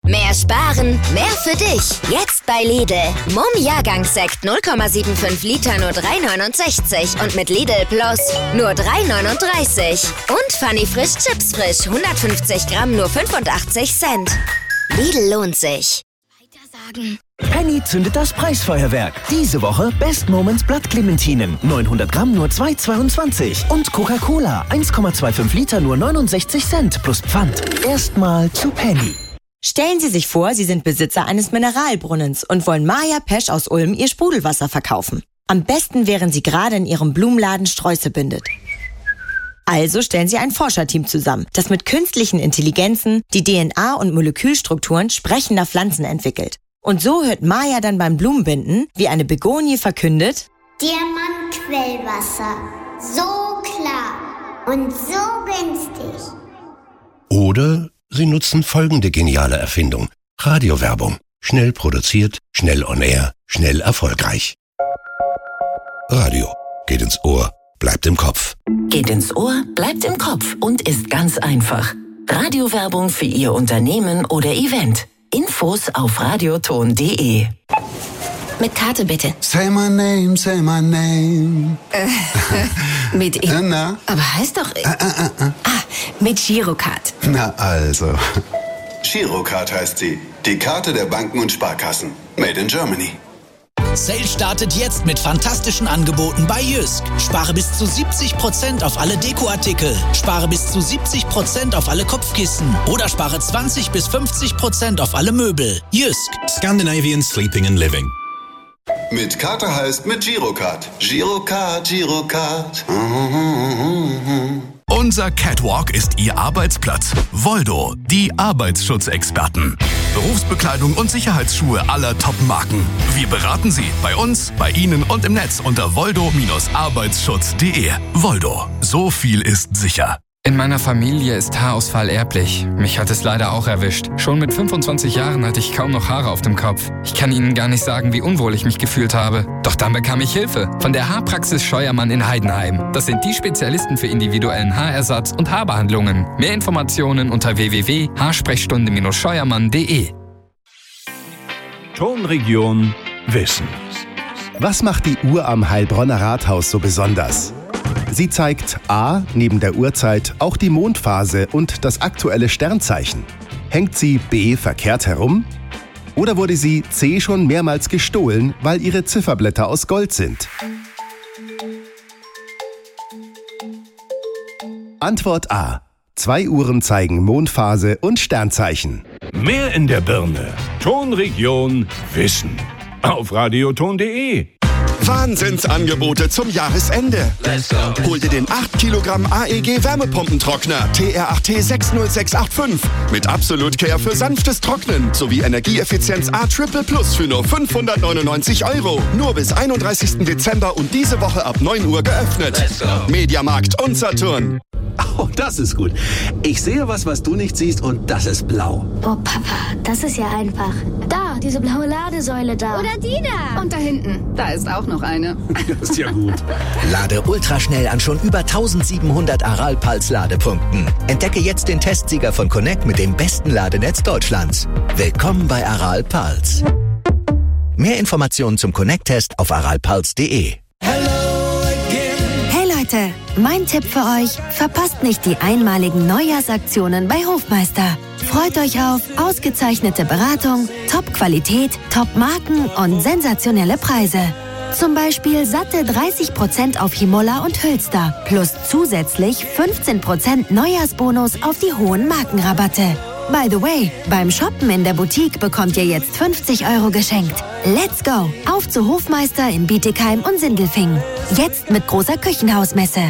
Mehr sparen, mehr für dich. Jetzt bei Lidl. Mumm Jahrgangssekt 0,75 Liter nur 3,69 und mit Lidl Plus nur 3,39. Und Funny Frisch Chips Frisch 150 Gramm nur 85 Cent. Lidl lohnt sich. Weitersagen. Penny zündet das Preisfeuerwerk. Diese Woche Best Moments Blattclementinen. 900 Gramm nur 2,22. Und Coca-Cola 1,25 Liter nur 69 Cent plus Pfand. Erstmal zu Penny. Stellen Sie sich vor, Sie sind Besitzer eines Mineralbrunnens und wollen Maja Pesch aus Ulm Ihr Sprudelwasser verkaufen. Am besten wären Sie gerade in Ihrem Blumenladen Sträuße bindet. Also stellen Sie ein Forscherteam zusammen, das mit künstlichen Intelligenzen die DNA und Molekülstrukturen sprechender Pflanzen entwickelt. Und so hört Maja dann beim Blumenbinden, wie eine Begonie verkündet: Diamantquellwasser. So klar und so günstig. Oder Sie nutzen folgende geniale Erfindung. Radiowerbung. Schnell produziert, schnell on air, schnell erfolgreich. Radio. Geht ins Ohr, bleibt im Kopf. Geht ins Ohr, bleibt im Kopf und ist ganz einfach. Radiowerbung für Ihr Unternehmen oder Event. Infos auf radioton.de. Mit Karte bitte. Say my name, say my name. Mit E. Na? Aber heißt doch... mit Girocard. Na also. Girocard heißt sie. Die Karte der Banken und Sparkassen. Made in Germany. Sale startet jetzt mit fantastischen Angeboten bei Jysk. Spare bis zu 70% auf alle Dekoartikel. Spare bis zu 70% auf alle Kopfkissen. Oder spare 20 bis 50% auf alle Möbel. Jysk. Scandinavian Sleeping and Living. Mit Karte heißt mit Girocard. Girocard, Girocard. Unser Catwalk ist Ihr Arbeitsplatz. Voldo, die Arbeitsschutzexperten. Berufsbekleidung und Sicherheitsschuhe aller Top-Marken. Wir beraten Sie bei uns, bei Ihnen und im Netz unter voldo-arbeitsschutz.de. Voldo, so viel ist sicher. In meiner Familie ist Haarausfall erblich. Mich hat es leider auch erwischt. Schon mit 25 Jahren hatte ich kaum noch Haare auf dem Kopf. Ich kann Ihnen gar nicht sagen, wie unwohl ich mich gefühlt habe. Doch dann bekam ich Hilfe von der Haarpraxis Scheuermann in Heidenheim. Das sind die Spezialisten für individuellen Haarersatz und Haarbehandlungen. Mehr Informationen unter www.haarsprechstunde-scheuermann.de. Tonregion Wissen. Was macht die Uhr am Heilbronner Rathaus so besonders? Sie zeigt A, neben der Uhrzeit auch die Mondphase und das aktuelle Sternzeichen. Hängt sie B verkehrt herum? Oder wurde sie C schon mehrmals gestohlen, weil ihre Zifferblätter aus Gold sind? Antwort A. 2 Uhren zeigen Mondphase und Sternzeichen. Mehr in der Birne. Tonregion Wissen. Auf radioton.de. Wahnsinnsangebote zum Jahresende. Let's go. Hol dir den 8 Kilogramm AEG Wärmepumpentrockner TR8T 60685 mit Absolut Care für sanftes Trocknen sowie Energieeffizienz A Triple Plus für nur 599 €. Nur bis 31. Dezember und diese Woche ab 9 Uhr geöffnet. Let's go. Mediamarkt und Saturn. Oh, das ist gut. Ich sehe was du nicht siehst und das ist blau. Oh, Papa, das ist ja einfach. Da, diese blaue Ladesäule da. Oder die da. Und da hinten, da ist auch noch eine. Das ist ja gut. Lade ultraschnell an schon über 1700 Aral-Pulse-Ladepunkten. Entdecke jetzt den Testsieger von Connect mit dem besten Ladenetz Deutschlands. Willkommen bei Aral-Pulse. Mehr Informationen zum Connect-Test auf aralpulse.de. Leute, mein Tipp für euch, verpasst nicht die einmaligen Neujahrsaktionen bei Hofmeister. Freut euch auf ausgezeichnete Beratung, Top-Qualität, Top-Marken und sensationelle Preise. Zum Beispiel satte 30% auf Himola und Hülster plus zusätzlich 15% Neujahrsbonus auf die hohen Markenrabatte. By the way, beim Shoppen in der Boutique bekommt ihr jetzt 50 € geschenkt. Let's go! Auf zu Hofmeister in Bietigheim und Sindelfingen. Jetzt mit großer Küchenhausmesse.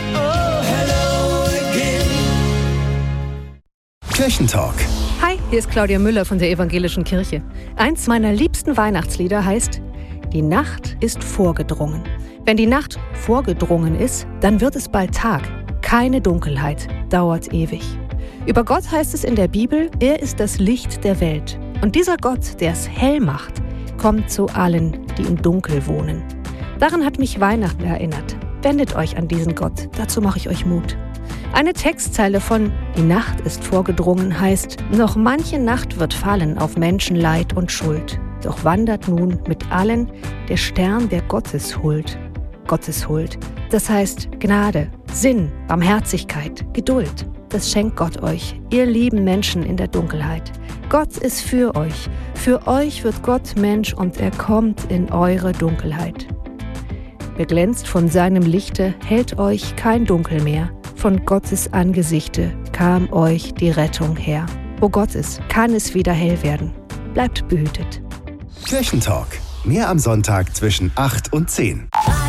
Kirchentalk. Hi, hier ist Claudia Müller von der Evangelischen Kirche. Eins meiner liebsten Weihnachtslieder heißt: Die Nacht ist vorgedrungen. Wenn die Nacht vorgedrungen ist, dann wird es bald Tag. Keine Dunkelheit dauert ewig. Über Gott heißt es in der Bibel, er ist das Licht der Welt. Und dieser Gott, der es hell macht, kommt zu allen, die im Dunkel wohnen. Daran hat mich Weihnachten erinnert. Wendet euch an diesen Gott, dazu mache ich euch Mut. Eine Textzeile von Die Nacht ist vorgedrungen heißt: Noch manche Nacht wird fallen auf Menschenleid und Schuld. Doch wandert nun mit allen der Stern der Gotteshuld. Gotteshuld, das heißt Gnade, Sinn, Barmherzigkeit, Geduld. Das schenkt Gott euch, ihr lieben Menschen in der Dunkelheit. Gott ist für euch. Für euch wird Gott Mensch und er kommt in eure Dunkelheit. Beglänzt von seinem Lichte hält euch kein Dunkel mehr. Von Gottes Angesichte kam euch die Rettung her. Wo Gott ist, kann es wieder hell werden. Bleibt behütet. Kirchentalk. Mehr am Sonntag zwischen 8 und 10.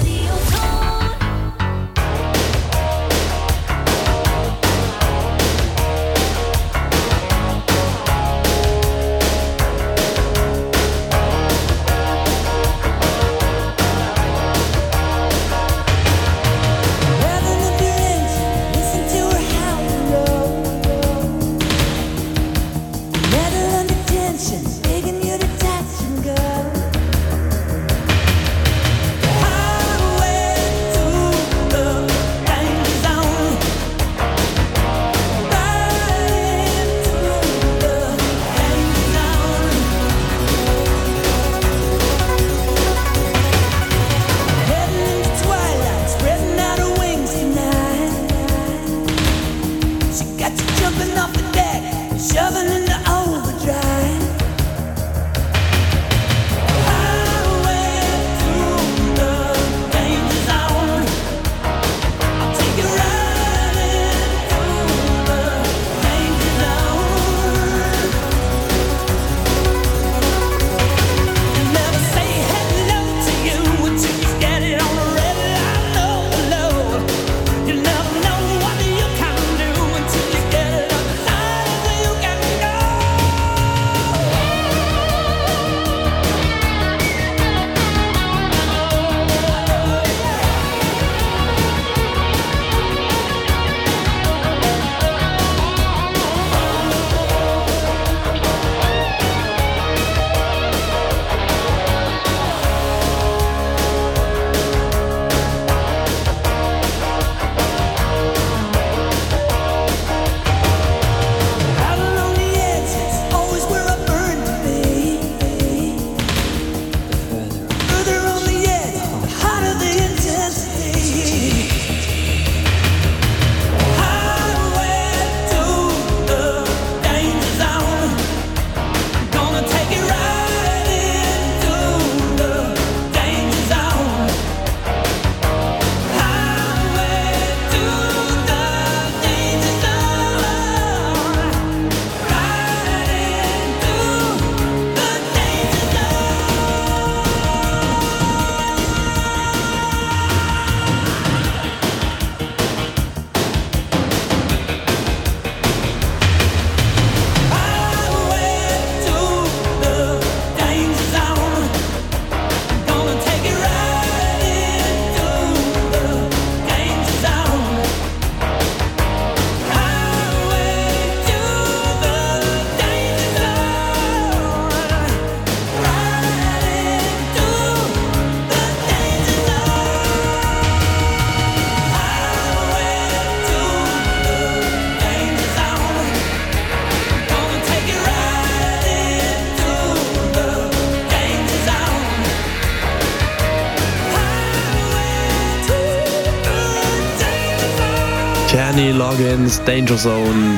Kenny Loggins, Danger Zone,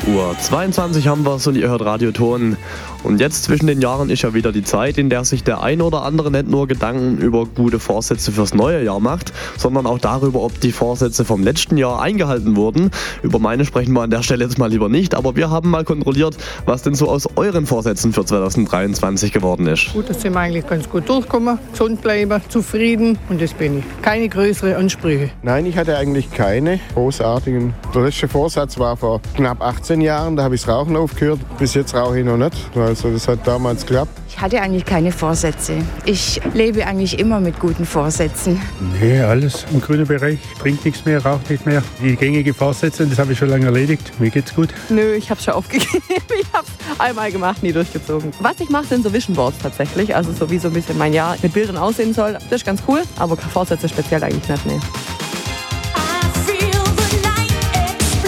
12:22 haben wir es und ihr hört Radioton. Und jetzt zwischen den Jahren ist ja wieder die Zeit, in der sich der ein oder andere nicht nur Gedanken über gute Vorsätze fürs neue Jahr macht, sondern auch darüber, ob die Vorsätze vom letzten Jahr eingehalten wurden. Über meine sprechen wir an der Stelle jetzt mal lieber nicht, aber wir haben mal kontrolliert, was denn so aus euren Vorsätzen für 2023 geworden ist. Gut, das sind wir eigentlich ganz gut durchgekommen, gesund bleiben, zufrieden und das bin ich. Keine größeren Ansprüche. Nein, ich hatte eigentlich keine großartigen. Der letzte Vorsatz war vor knapp 18 Jahren, da habe ich das Rauchen aufgehört. Bis jetzt rauche ich noch nicht, also das hat damals geklappt. Ich hatte eigentlich keine Vorsätze. Ich lebe eigentlich immer mit guten Vorsätzen. Nee, alles im grünen Bereich. Trinkt nichts mehr, raucht nicht mehr. Die gängigen Vorsätze, das habe ich schon lange erledigt. Mir geht's gut. Nö, ich habe schon aufgegeben. Ich habe es einmal gemacht, nie durchgezogen. Was ich mache, sind so Vision Boards tatsächlich. Also so wie so ein bisschen mein Jahr mit Bildern aussehen soll. Das ist ganz cool, aber Vorsätze speziell eigentlich nicht, nee.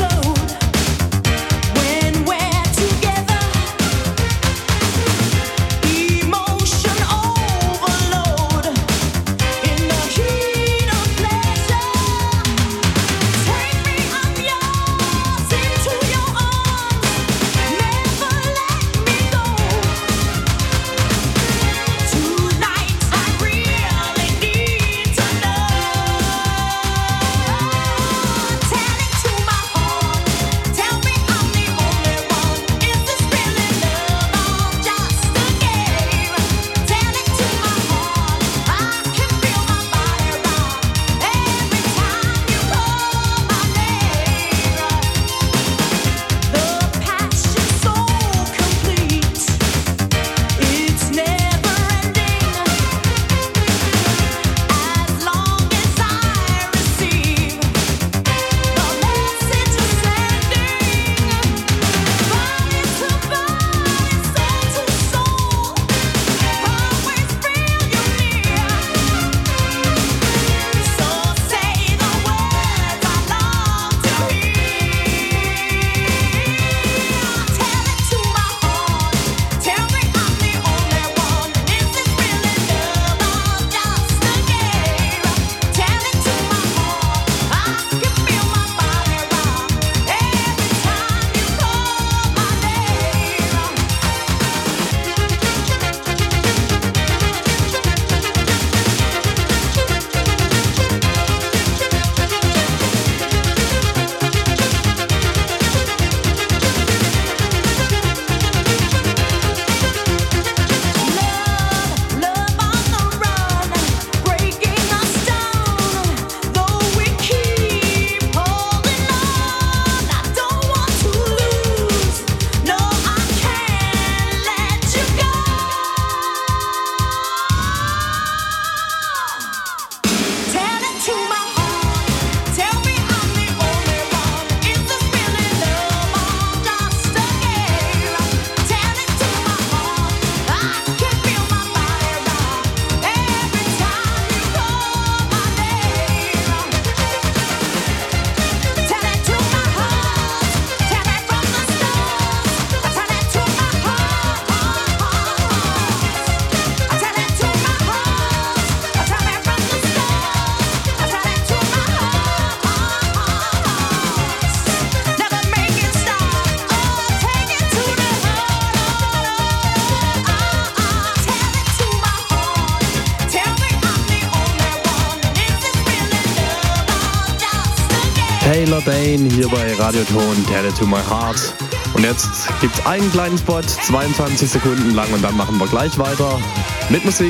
Taylor Dane hier bei Radioton, Tell It To My Heart. Und jetzt gibt's einen kleinen Spot, 22 Sekunden lang, und dann machen wir gleich weiter mit Musik.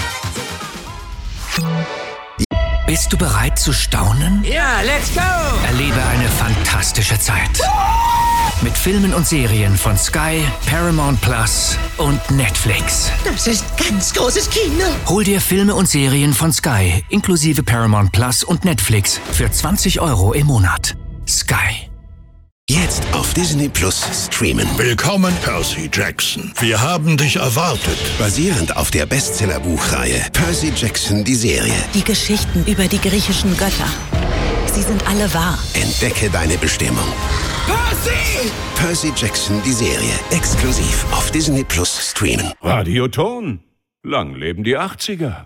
Bist du bereit zu staunen? Ja, let's go! Erlebe eine fantastische Zeit. Mit Filmen und Serien von Sky, Paramount Plus und Netflix. Das ist ganz großes Kino. Hol dir Filme und Serien von Sky, inklusive Paramount Plus und Netflix, für 20 € im Monat. Sky. Jetzt auf Disney Plus streamen. Willkommen, Percy Jackson. Wir haben dich erwartet. Basierend auf der Bestsellerbuchreihe Percy Jackson, die Serie. Die Geschichten über die griechischen Götter. Sie sind alle wahr. Entdecke deine Bestimmung. Percy! Percy Jackson, die Serie. Exklusiv auf Disney Plus streamen. Radioton. Lang leben die 80er.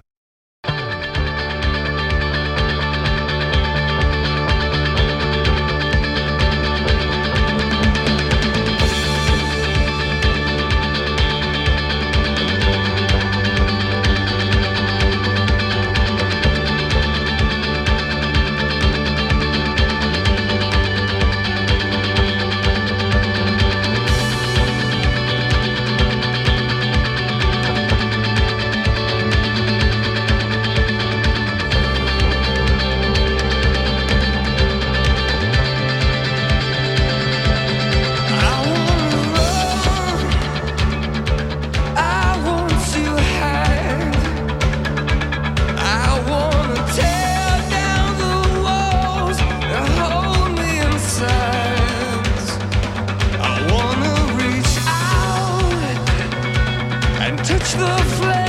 Touch the flame.